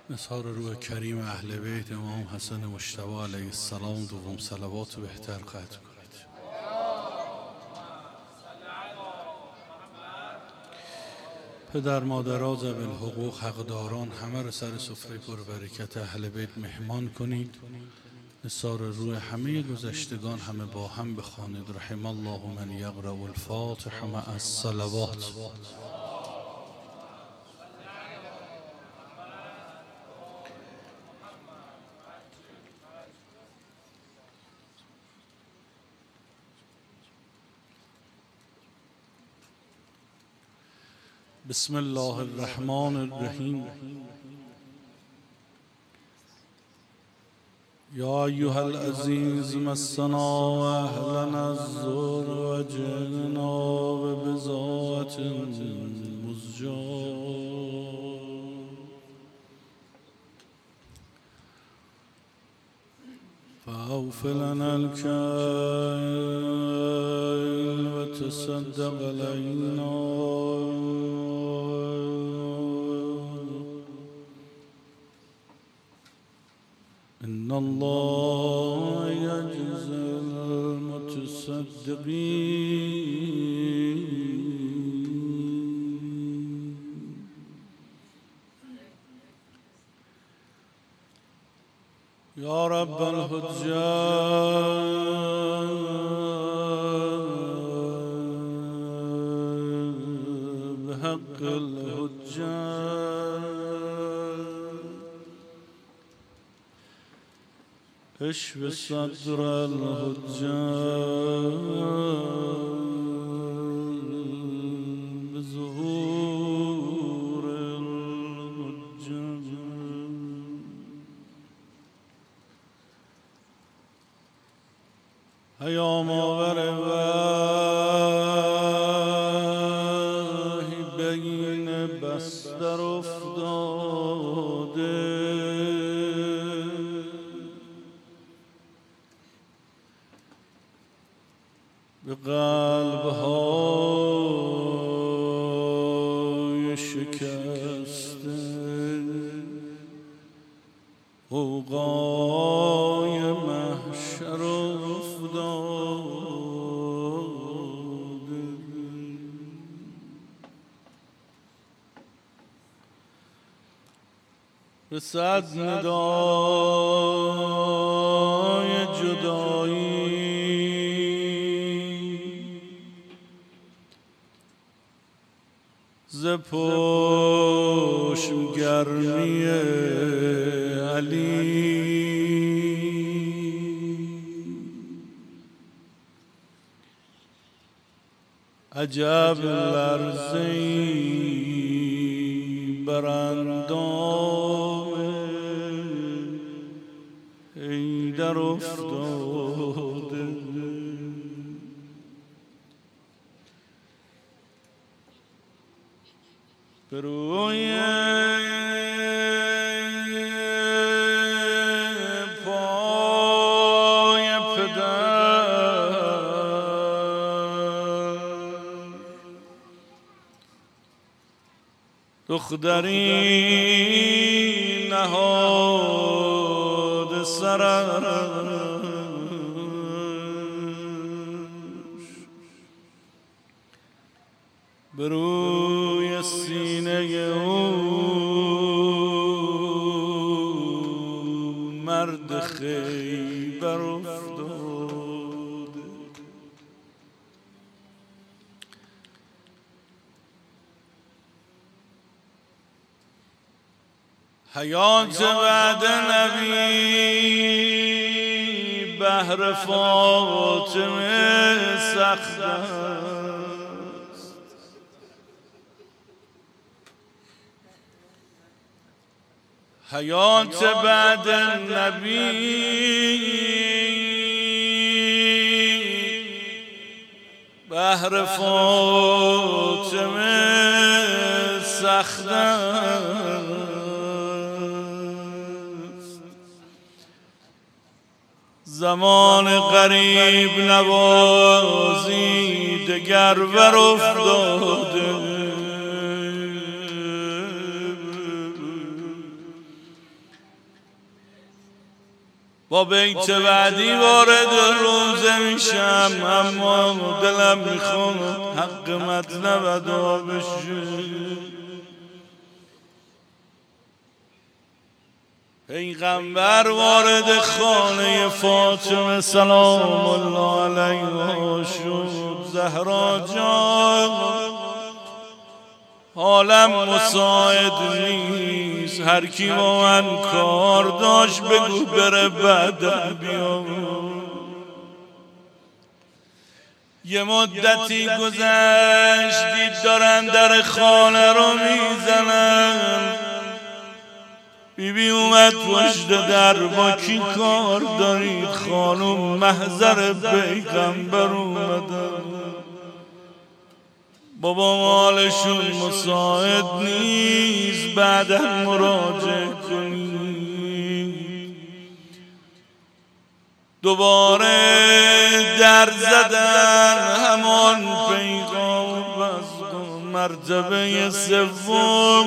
نثار روح کریم اهل بیت امام حسن مجتبی علیه السلام دوم صلوات بهتر قطع کنید. پدر مادرها ذوی الحقوق حقداران همه را سر سفره پربرکت اهل بیت مهمان کنید. نثار روح همه گذشتگان همه با هم بخوانید. رحم الله من یقرأ الفاتحه مع الصلوات. بسم الله الرحمن الرحیم. یا ایها العزیز مسنا و اهلنا الضر و جئنا ببضاعة مزجاة فاوف لنا الكيل وتصدق علينا إن الله يجزي المتصدقين. يا رب الحجاج بحق الحجاج اشف صدر الحجاج بظهور الحجاج. ایام آور وحی بین بستر افتاده به قلب‌های شکسته غوغای محشر افتاده. رسد ندای جدایی ز پشم گرمی علی. عجب لرزه‌ای بر اندام حیدر افتاده. به روی پای پدر دختری نهاد سرش به روی سینه او مرد خیبر افتاده. حیات بعد نبی بهر فاطمه سخت است. حیات بعد نبی بهر فاطمه سخت است. زمان قریب نوازی دگر ور افتاده. با بیت بعدی وارد روزه میشم، اما دلم میخواد حق مطلب ادا بشه. پیغمبر وارد خانه فاطمه سلام الله علیها شد. زهرا جان حالم مساعد نیست، هر کی با من کار داشت بگو بره بعدم بیا. یه مدتی گذشت، دید دارن در خانه رو میزنن. بیبی اومد پشت در، با کی کار دارید؟ خانم محضر پیغمبر اومدن. بابا مالشون مساعد نیست، بعدا مراجعه کنی. دوباره در زدن، همان پیغام از مرتبه سوم.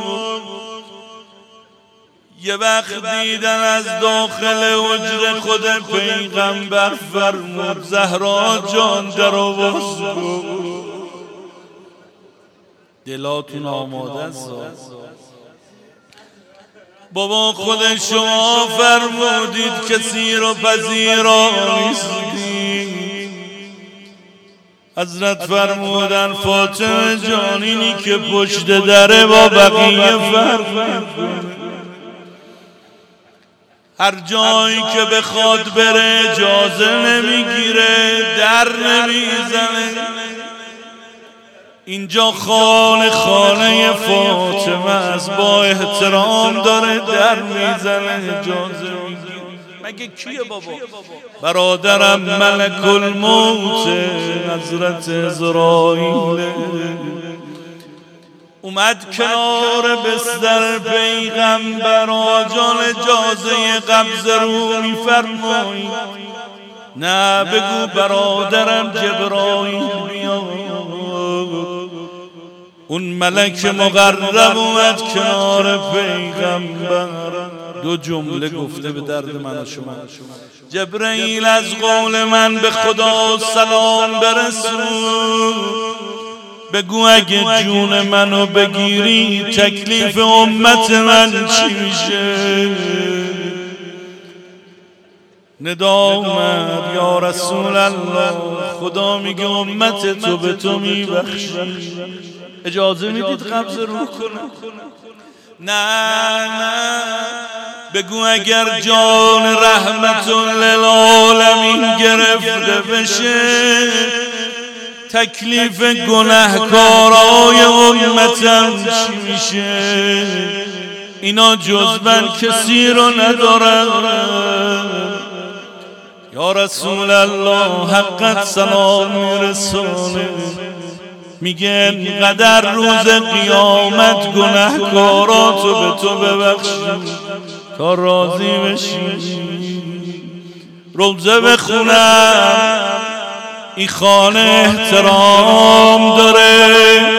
یه وقت دیدن از داخل حجره خود پیغمبر فرمود زهرا جان درو باز کن. دلاتون آماده است. بابا خود شما فرمودید کسی رو پذیرا نیستی. حضرت فرمودن فاطمه جان اینی که پشت دره با بقیه فرق میکنه. هر جایی که بخواد بره اجازه نمیگیره، در نمیزنه. اینجا خانه فاطمه است، با احترام داره در میزنه، اجازه میگیره. مگه کیه بابا؟ برادرم ملک الموت حضرت عزرائیل اومد کنار بستر پیغمبر. آجان اجازه قبض رو میفرمایی؟ نه بگو برادرم جبرائیل بیاد. اون ملک مقرب اومد کنار پیغمبر، دو جمله گفته به درد من و شما. جبرائیل از قول من به خدا سلام برسون، بگو اگه جون منو بگیری تکلیف امت من چی میشه؟ ندا اومد یا رسول الله، خدا میگه امت تو به تو میبخشی. اجازه میدید قبض روح کنه؟ نه بگو اگر جان رحمت للعالمین گرفته بشه تکلیف گناهکارای امتم چی میشه؟ اینا جز من کسی رو ندارن. یا رسول الله حقت سلام میرسونه، میگه اینقدر روز قیامت گناهکاراتو به تو ببخشی تا راضی بشی. روزه بخونم، این خانه احترام داره.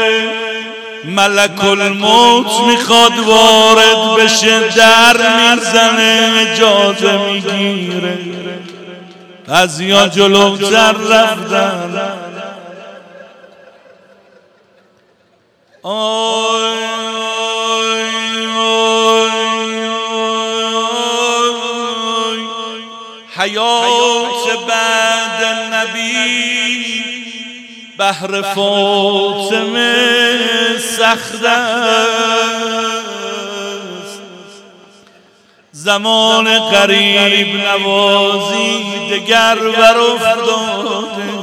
ملک الموت میخواد وارد بشه، در میزنه، اجازه میگیره. بعضیا جلوتر رفتن. حیات بعد نبی بهر فاطمه سخت است. زمان قریب نوازی دگر بر افتاده.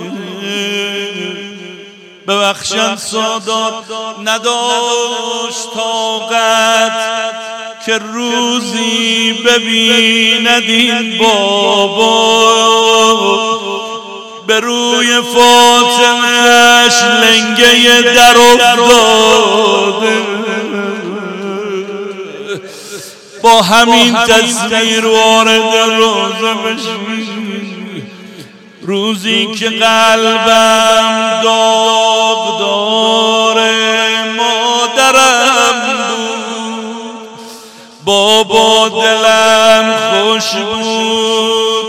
ببخشن سادات نداشت طاقت که روزی ببیند این بابا. به روی فاطمه‌اش لنگه در افتاده. با همین تصویر وارد روزه بشی. روزی که قلبم داغ داره مادرم بود، بابا دلم خوش بود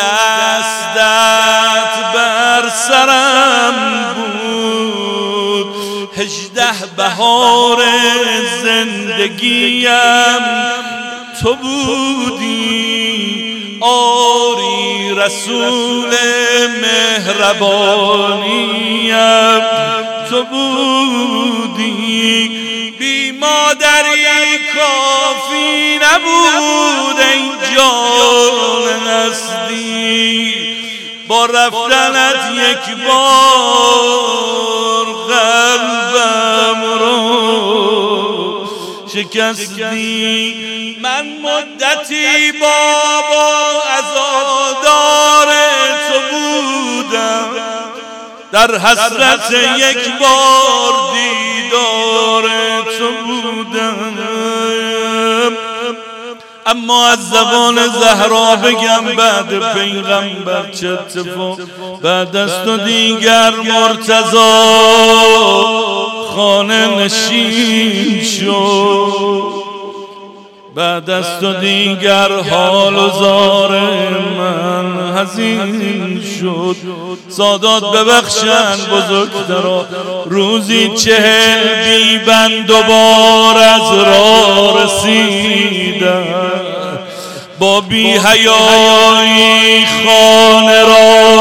دستت بر سرم بود 18 بهار زندگیم تو بودی آری رسول مهربانیم تو بودی بی مادری کافی نبود ای جان هستی با رفتنت یک بار قلبم رو شکستی من مدتی بابا عزادار تو بودم در حسرت یک بار دیدار تو بودم اما از زبان زهرا بگم بعد پیغمبر چه اتفاق بعد از تو دیگر مرتضی خانه نشین شد بعد از تو دیگر حال و زار من حزین شد سادات ببخشن بزرگترا روزی 40 بی بند و بار از راه رسیدن با بی حیایی خانه را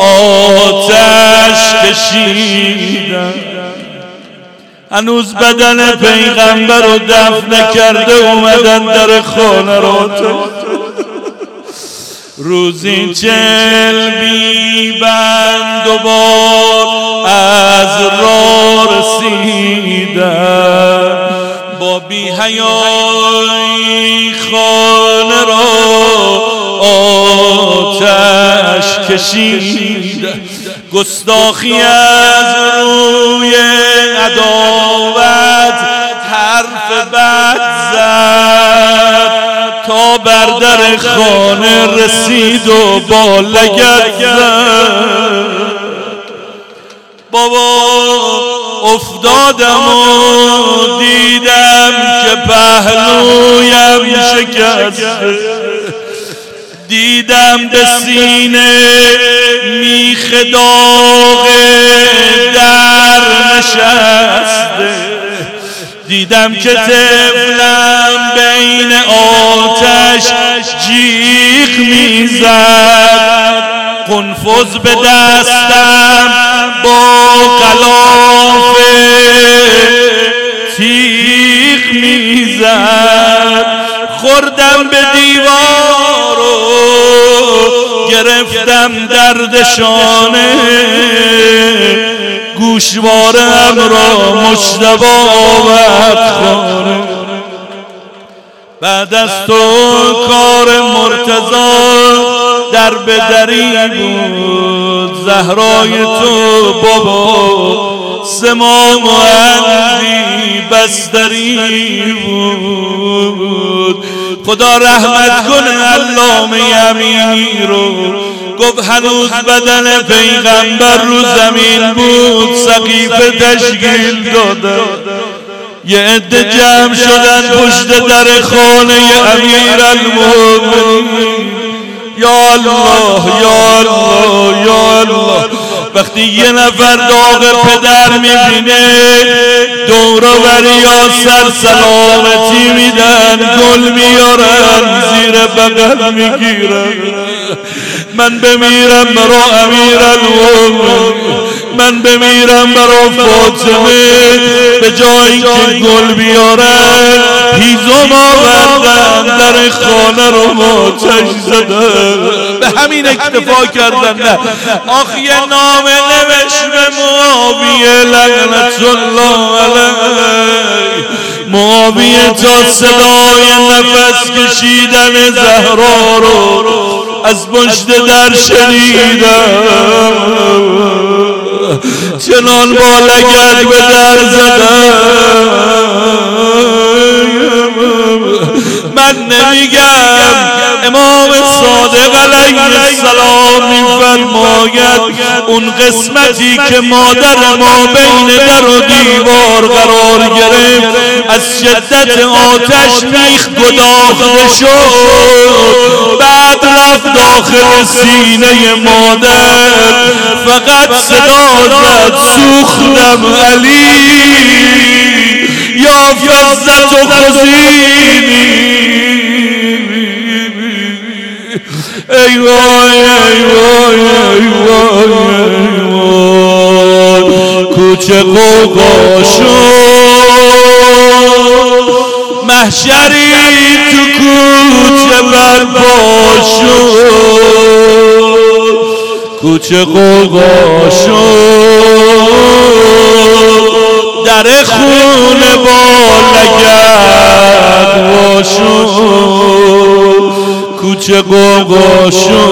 آتش کشیدن هنوز بدن پیغمبر رو دفن نکرده اومدن در خانه را روزی 40 بی بند و بار از راه رسیدن با بی حیایی خانه را آتش کشیدن گستاخی از روی عداوت حرف بد زد تا بر در خانه رسید و با لگد زد بابا افتادم و دیدم که پهلویم شکسته دیدم به سینه میخ داغ در نشسته دیدم که طفلم بین آتش جیغ میزد قنفذ به دستم با غلافه تیغ میزد خوردم به دیوار و گرفتم دردشانه گوشوارم را مجتبی آورد خانه بعد از تو کار مرتضی در به دری بود زهرای تو بابا سمام و اندی بستری بود خدا رحمت کنه علامه امینی رو گفت هنوز بدن پیغمبر رو زمین بود سقیفه تشکیل داده یه عده جمع شدن پشت در خانه امیرالمومنین یا الله یا الله یا الله وقتی یه نفر داغ پدر میبینه دور و بریا سر سلامتی میدن گل میارن زیر بغل میگیرن من بمیرم برا امیرالمومنین من بمیرم برا فاطمه به جایی که گل بیارن هیزم آوردن در خانه رو آتش زدن به همین اکتفا کردن نه آخ یه نامه نوشت به معاویه لعنت الله علیه معاویه تا صدای نفس کشیدن زهرا رو از پشت در شنیدم چنان با لگد به در زدم من نمیگم. امام صادق علیه السلام میفرماید اون قسمتی که مادر ما بین در و دیوار قرار گرفت از شدت آتش میخ گداخته شد، بعد رفت داخل سینه مادر، فقط صدا زد سوختم علی یا فزت و خزینی. ای وای ای وای ای وای ای وای، کوچه قوقا شد، محشری تو کوچه برپا شد، کوچه قوقا شد، در خونه با لگد وا شد، کوچه قوقا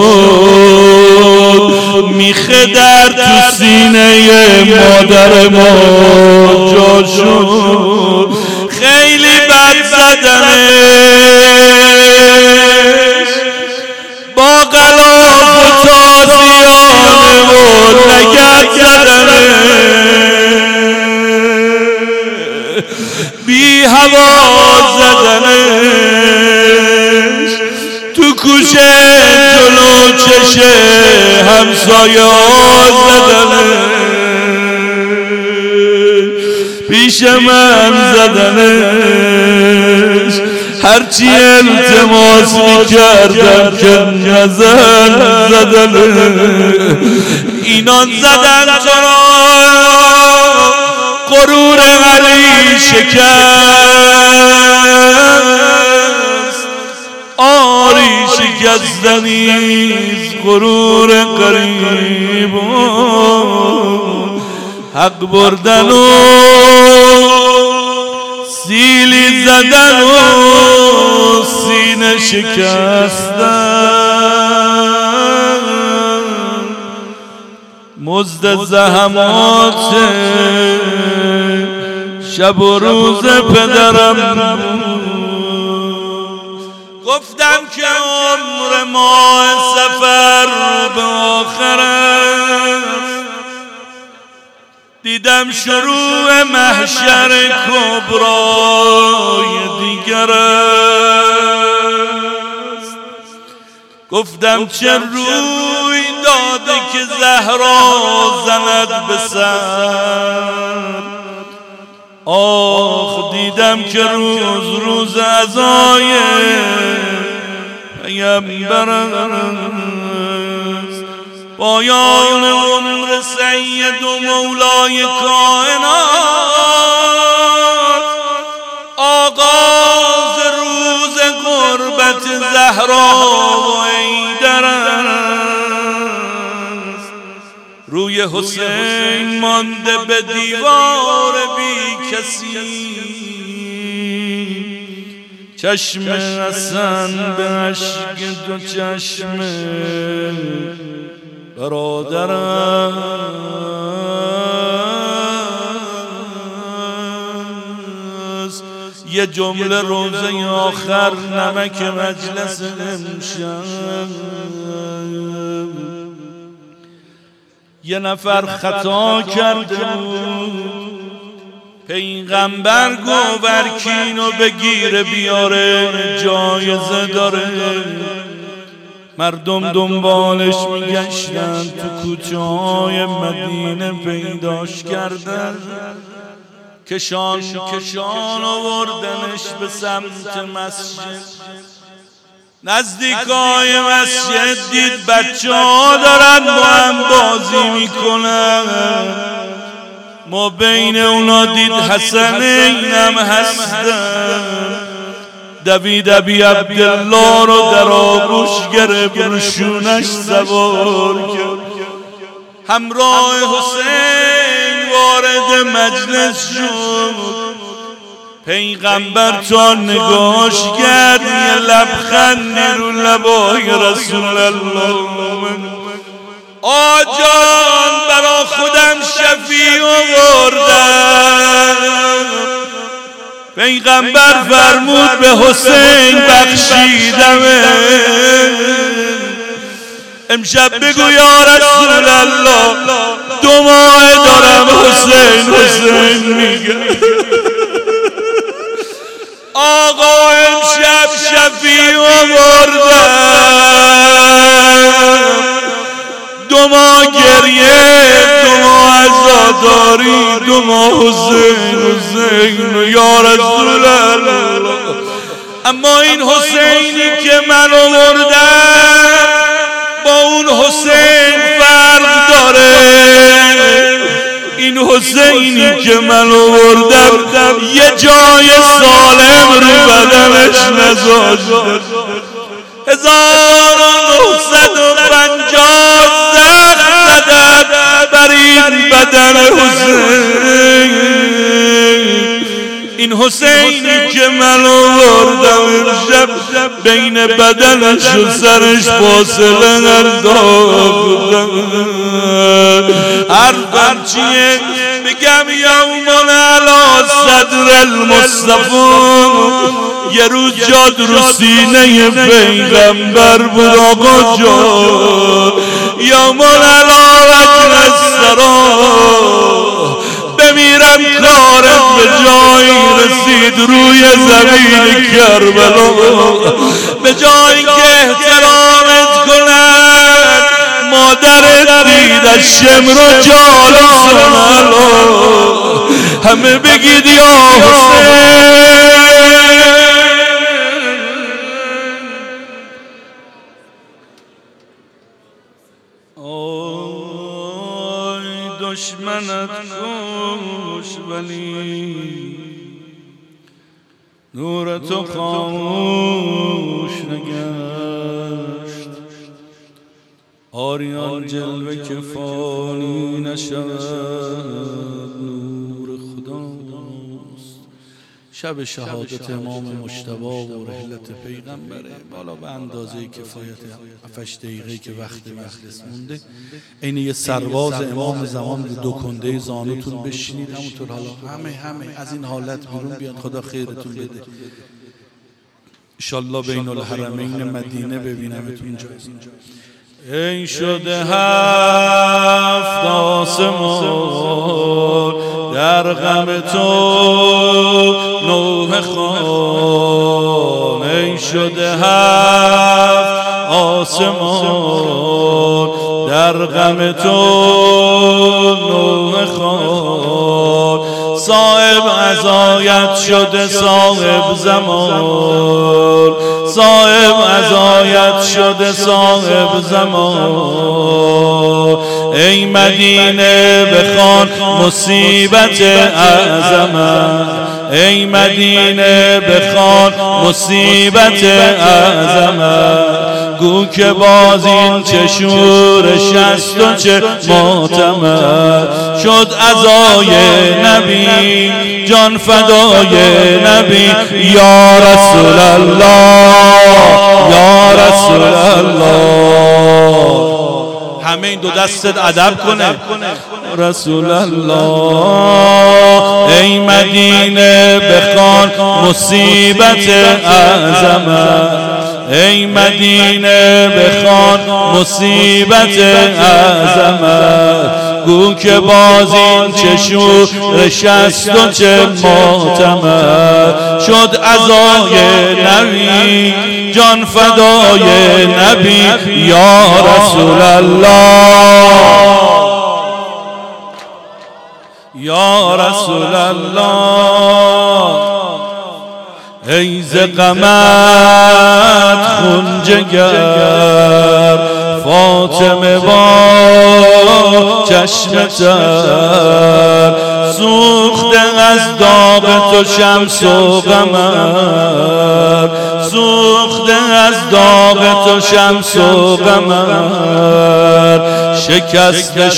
شد، میخه در تو سینه مادر ما جا شد. خیلی بد زدنش با غلاف و تازیانه و لگد زدنش، بی هوا زدنش، تو کوچه جلو چشه همسایه زدنش، پیش من زدنش، هرچی التماس میکردم که نزن زدنش. اینان زدن چرا غرور علی شکست، آری شکستنیز غرور قریبان، حق بردن و سیلی زدن و سینه شکستن، مزد زحمات شب و روز پدرم. گفتم که عمر ما سفر به آخر است، دیدم شروع محشر کبرای دیگر است. گفتم چه روی داده که زهرا زند به سر، آخ دیدم که روز روز عزای پیامبر است. پایان عمر سید و مولای کائنات، آغاز روز غربت زهرا و حیدر است. روی حسین مانده به دیوار بی کسی، چشم حسن به اشک دو چشم برادرم است. یه جمله روزه آخر نمک مجلس امشب، یه نفر خطا کرده بود، پیغمبر گوورکینو بگیره بیاره جایزه داره. مردم دنبالش میگشتن، تو کوچه های مدینه پیداش کردن، کشان کشان آوردنش به سمت مسجد. نزدیکای مسجد دید بچه ها دارن با هم بازی میکنن، ما بین اونا دید حسن اینم هستن. دوید ابی عبدالله رو در آغوش گرفت، روشونش سوار کرد، همراه حسین وارد مجلس شد. پیغمبر تا نگاش کرد، یه لبخندی رو لبای رسول الله. آجان برا خودم شفیع آوردم، پیغمبر فرمود به حسین بخشیدمه. امشب بگو یا رسول الله 2 ماه دارم حسین میگه. آقا امشب شفیع آوردم، 2 ماه گریه، 2 ماه عزاداری، 2 ماه حسین یا رسول الله. اما این حسینی که من آوردم با اون حسین فرق داره. این حسینی که من آوردم یه جای سالم رو بدنش نذاشته. 1950 زخم زدن بر این بدن حسین. این حسینی که من آوردم امشب بین بدنش و سرش فاصله انداختم. حرفم چیه؟ بگم یومون علی صدر المصطفی، یه روز جاد رو سینه پیغمبر بود آقا جان. یومون علی وجه الثری، بمیرم کارم به جایی رسید روی زمین کربلا. به جایی که احترامت کنن مادرت دیدش شمر و جالسن. همه بگید یا حسین. دشمنت کش ولی نور تو خاموش نگشت. آریان جلوه که فانی نشود نور خداست. شب شهادت امام مجتبی و رحلت پیغمبره. بالا به اندازه کفایت 7 دقیقه که وقت مجلس مونده این یه سرباز امام زمان رو 2 کنده زانوتون بشینید. همونطور حالا همه از این حالت بیرون بیان. خدا خیرتون بده. انشالله بین الحرمین مدینه ببینمتون اینجا. این شده 7 آسمان در غم تو نوح خان. این شده 7 آسمان در غم تو نوح خان. صاحب عزایت شده صاحب زمان، صاحب عزایت شده صاحب زمان. ای مدینه بخوان مصیبت اعظمت، ای مدینه بخوان مصیبت اعظمت. گو که باز این چه شورش است و چه ماتمت. شد عزای نبی جان فدای نبی یا رسول الله یا رسول الله. همه این 2 دستت ادب کنه رسول الله. ای مدینه بخوان مصیبت اعظمت، ای مدینه بخوان مصیبت اعظمت. گو که باز این چه شورش است و چه ماتمت. شد عزای نبی جان فدای نبی یا رسول الله یا رسول الله. ای ز غمت خون جگر فاطمه با چشم تر. سوخته از داغ تو شمس و قمر، سوخته از داغ تو شمس و قمر. شکسته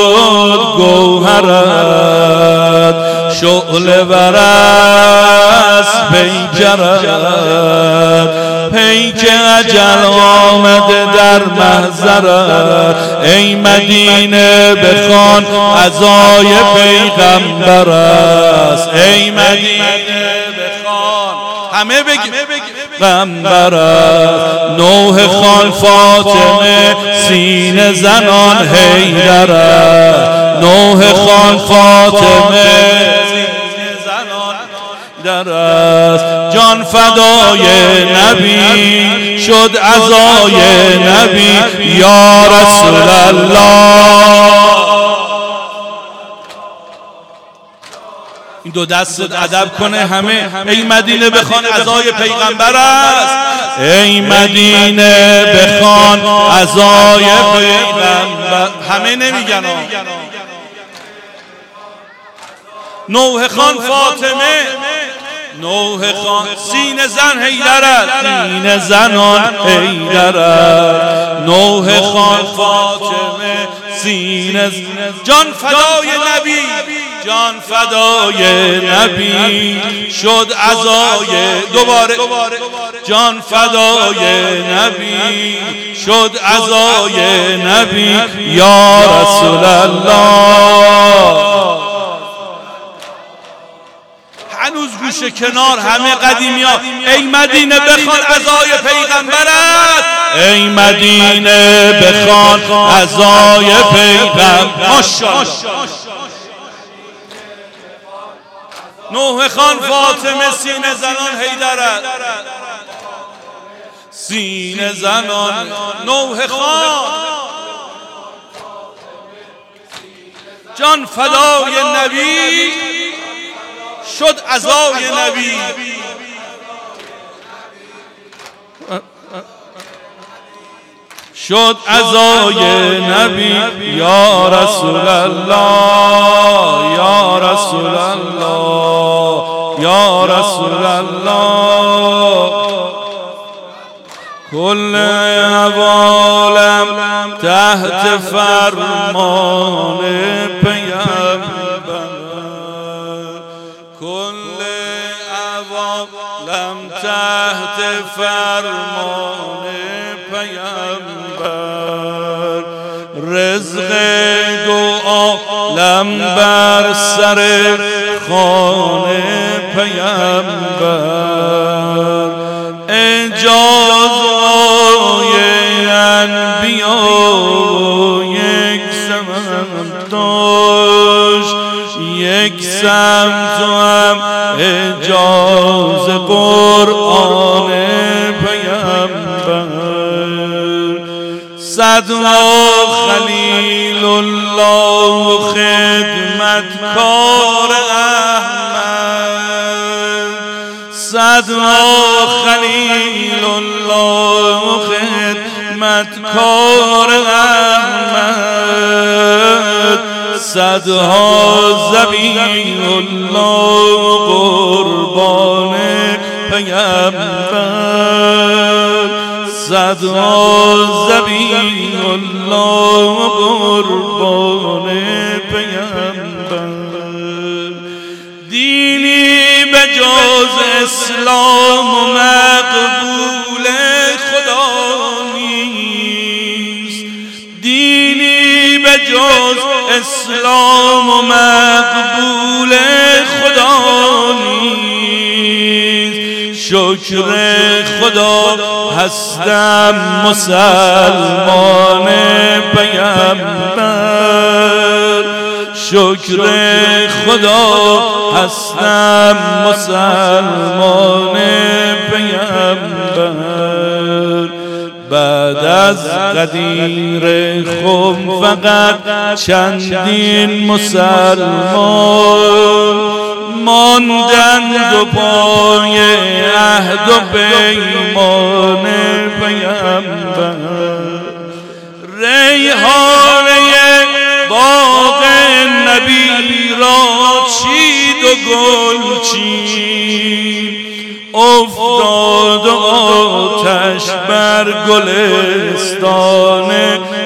شد گوهرت شعله ورت است پیکرت، پیک اجل آمده در محضرت. ای مدینه بخوان عزای پیغمبر است، ای مدینه بخوان، همه بگیم پیغمبر است. نوح خان فاطمه سینه زنان حیدر است، نوح خان فاطمه سینه زنان حیدر است. جان فدای نبی شد عزای نبی یا رسول الله. این دو دست ادب کنه همه. ای مدینه بخوان عزای پیغمبر است، ای مدینه بخوان عزای پیغمبر. همه نمیگن نوح خان فاطمه، نوح خان سینه زن حیدرت، سینه زنان حیدرت. نوح خان فاطمه سینه جان فدای نبی، جان فدای نبی شد عزای. دوباره جان فدای نبی شد عزای نبی یا رسول الله. هنوز گوشه کنار همه قدیمی ها ای مدینه بخوان عزای پیغمبرت، ای مدینه بخوان عزای پیغمبر. ماشاءالله. نوح خان فاطمه سینه زنان حیدرت، سینه زنان نوح خان جان فدای نبی شد عزای نبی. شد عزای نبی یا رسول الله، یا رسول الله، یا رسول الله. کل عوالم تحت فرمان پیغمبر، کل عوالم تحت فرمان پیغمبر. رزق دو عالم بر سر خوان پیغمبر. اجازه‌های انبیا یک سمت داشت، یک سمت هم اجاز قرآن پیغمبر. صدها خلیل الله خدمتکار احمد، صدها خلیل الله خدمتکار احمد، صدها ذبیح الله قربان پیغمبر، صدها ذبیح الله قربان پیغمبر. دینی به جز اسلام و مقبول خدا نیست، دینی به جز اسلام و مقبول خدا نیست. شکر خدا هستم مسلمان پیغمبر، شکر خدا هستم مسلمان پیغمبر. بعد از قدیر خم فقط چندین مسلمان ماندند و پای عهد و پیمان پیغمبر. ریحانه باغ نبی را چید و گل چید، افتاد آتش بر گلستان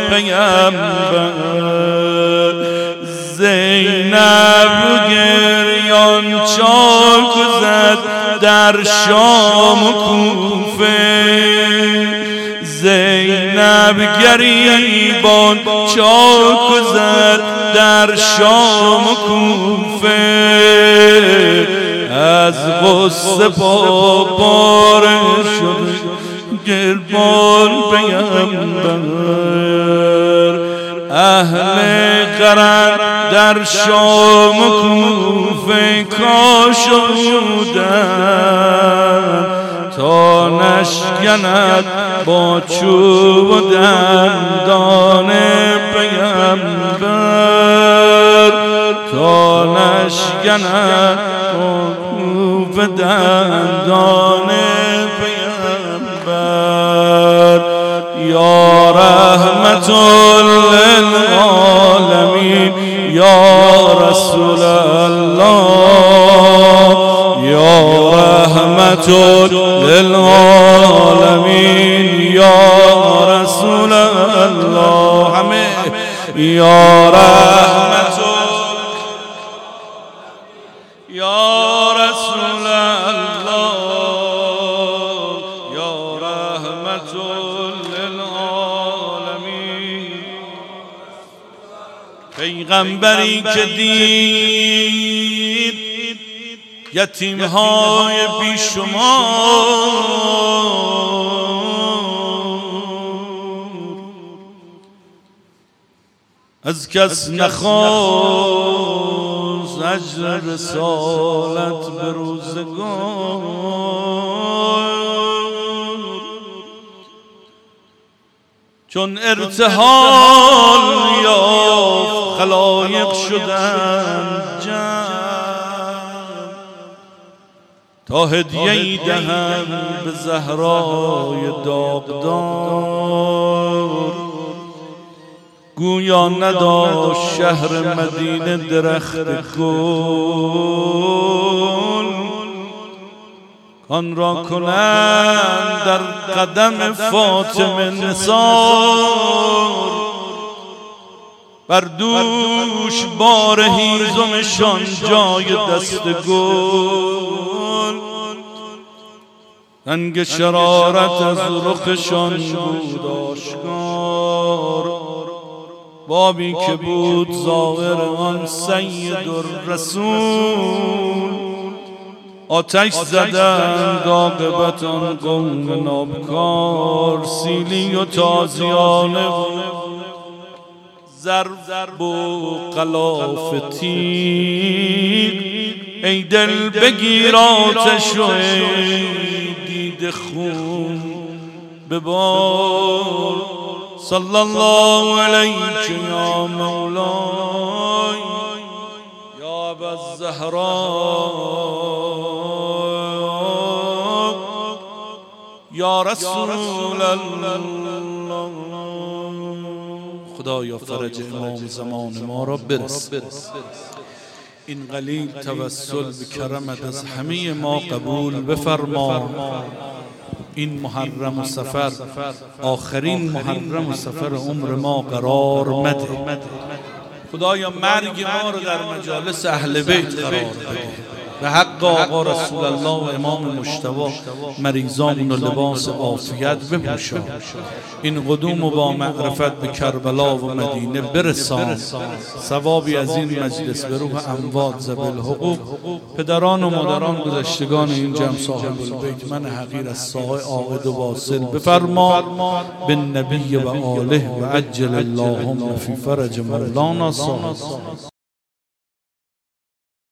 پیغمبر. زینب گریان چاک زد در شام و کوفه، زینب گریبان چاک و زد در شام و کوفه، از غصه پاره شد گربان پیغمبر. اهل قرن در شام و کوفه کاشودن تا نشکند با چوب و دندان پیغمبر، تا نشکند با چوب و دندان پیغمبر. یا رحمت للعالمین یا رسول الله، یا رحمت للعالمین یا رسول الله. همه یا رحمت یا رسول الله، یا رحمت للعالمین. پیغمبری که دید یتیم‌های بیشمار، از کس نخواست اجر رسالت به روزگار، چون ارتحال یافت خلایق شدند جمع، تا هدیه‌ای دهند به زهرای داغدار. گویا نداشت شهر مدینه درخت گل، آن را کنند در قدم فاطمه نثار. بر دوش بار هیزمشان جای دست گل، رنگ شرارت از رخشان بود آشکار. بابی که بود ظاهر آن سید الرسول، آتش زدند عاقبت آن قوم نابکار. سیلی و تازیانه ضرب و غلاف تیغ، ای دل بگیر آتش و ای دیده خون ببار. صلی الله علیک یا مولای یا ابا الزهراء یا رسول الله. خدایا فرج امام زمان ما را برس. این قلیل توسل به کرمت از همه ما قبول بفرما. این محرم و سفر آخرین محرم و سفر عمر ما قرار مده. خدایا مرگ ما رو در مجالس اهل بیت قرار بده. به حق آقا رسول الله و امام مجتبی مریضامون و لباس عافیت بپوشان. این قدوم و با معرفت به کربلا و مدینه برسان. ثوابی از این مجلس به روح اموات ذوی الحقوق، پدران و مادران گذشتگان این جمع صاحب البیت، من حقیر از ساقه عاقد و واصل بفرما. بالنبی و آله و عجل اللهم فی فرج مولانا صاحب.